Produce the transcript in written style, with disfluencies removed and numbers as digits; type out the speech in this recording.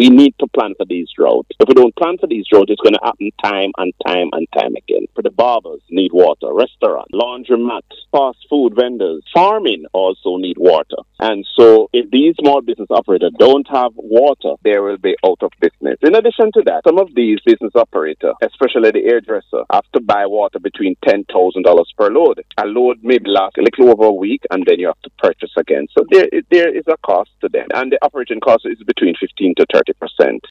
We need to plan for these droughts. If we don't plan for these droughts, it's going to happen time and time and time again. For the barbers need water, restaurants, laundromats, fast food vendors, farming also need water. And so if these small business operators don't have water, they will be out of business. In addition to that, some of these business operators, especially the hairdresser, have to buy water between $10,000 per load. A load may last a little over a week, and then you have to purchase again. So there is a cost to them. And the operating cost is between 15 to 30%.